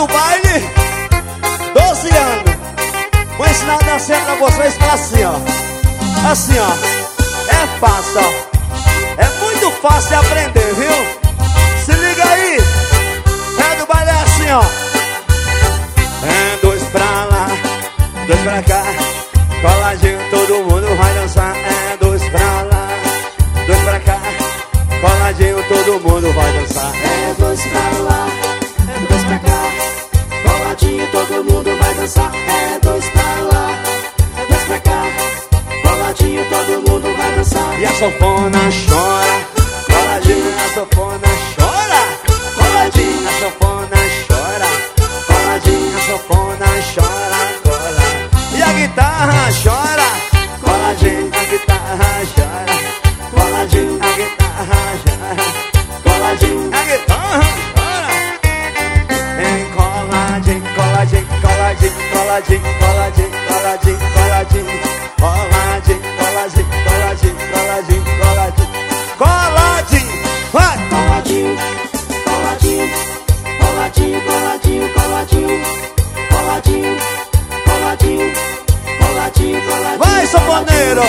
do baile, 12 anos. Vou ensinar a dançar pra vocês assim, ó. Assim, ó. É fácil, ó. É muito fácil aprender, viu? Se liga aí. É do baile é assim, ó. É 2 pra lá, 2 pra cá. Coladinho, todo mundo vai dançar. É 2 pra lá, 2 pra cá. Coladinho, todo mundo vai dançar. É 2 pra lá, é 2 pra cá. Coladinho, todo mundo vai dançar. É 2 pra lá, é 2 pra cá. Coladinho, todo mundo vai dançar. E a sanfona chora. Coladinho, a sanfona chora. Coladinho, a sanfona chora. Coladinho, a sanfona chora. Cola. E a guitarra chora. Coladinho, a guitarra chora. Coladinho, a guitarra chora. Coladinho, a guitarra chora. Vem coladinho, coladinho, coladinho, coladinho, coladinho, coladinho, coladinho. Coladinho, coladinho, coladinho, coladinho, coladinho. Coladinho, vai! Coladinho, coladinho, coladinho, coladinho, coladinho. Coladinho, coladinho, coladinho, coladinho. Vai, sanfoneiro!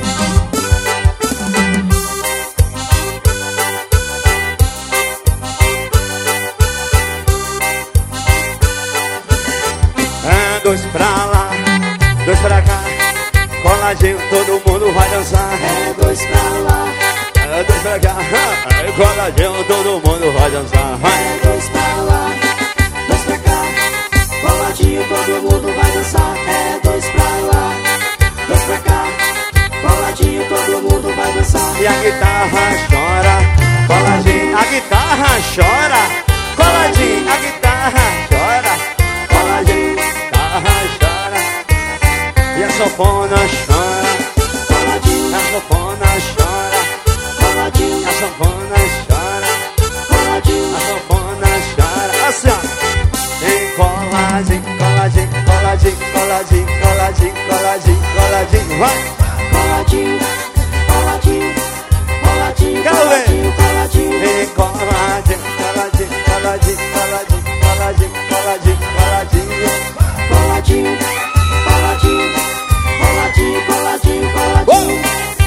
É 2 pra lá, 2 pra cá. Coladinho, todo mundo vai dançar. É 2 pra lá, É 2 pra cá. É coladinho, todo mundo vai dançar. Vai. é 2 pra lá, 2 pra cá. Coladinho, todo mundo vai dançar. É 2 pra lá, 2 pra cá. Coladinho, todo mundo vai dançar. E a guitarra chora. Coladinho, a guitarra chora. Coladinho, a guitarra chora. Coladinho, a guitarra chora. E a sanfona chora. Coladinho, A sanfona chora. coladinho, A sanfona chora. coladinho. A sanfona chora. Assim, ó. Vem coladinho, coladinho, coladinho, coladinho, coladinho, coladinho, coladinho. Vai. Coladinho, coladinho, coladinho, Quero ver. coladinho, coladinho. Vem coladinho, coladinho, coladinho, coladinho, coladinho, coladinho, coladinho. Coladinho, coladinho, coladinho, coladinho, coladinho.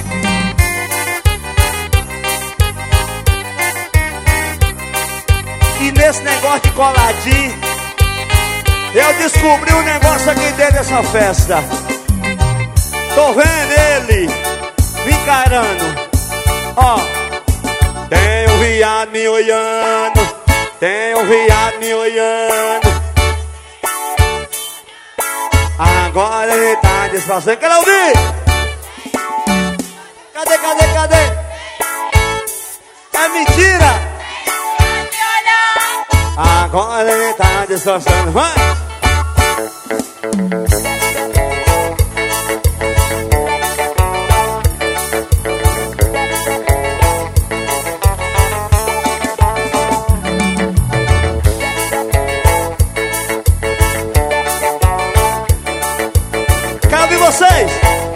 E nesse negócio de coladinho, eu descobri um negócio aqui dentro dessa festa. Tô vendo ele me encarando. Ó, tem um viado me olhando. Tem um viado me olhando. Agora ele tá disfarçando. Quero ouvir! Cadê, cadê, cadê? É mentira! Agora ele tá disfarçando. Vai! Quero ouvir vocês!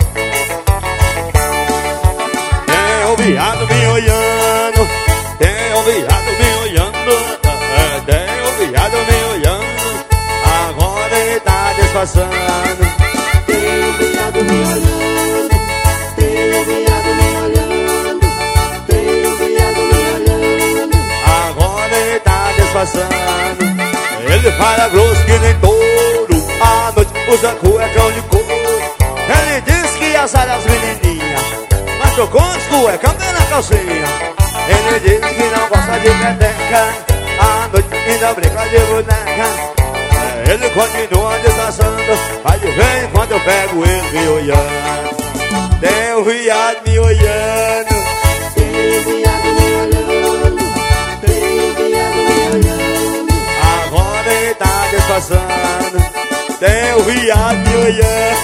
Tem um viado me olhando. Tem um viado me olhando. Tem um viado me olhando. Agora ele tá disfarçando. Tem um viado me olhando. Tem um viado me olhando. Tem um viado me olhando. Agora ele tá disfarçando. Ele fala grosso que nem touro. À noite usa cuecão de couro. Ele diz que azar as menininhas, mas tô com as cuecas bem na calcinha. Ele diz que não gosta de peteca. À noite ainda brinca de boneca. Ele continua disfarçando. Mas de vez em quando eu pego ele me olhando. Tem um viado me olhando. Tem um viado me olhando. Tem um viado me olhando. Agora ele tá disfarçando. Tem um viado me olhando.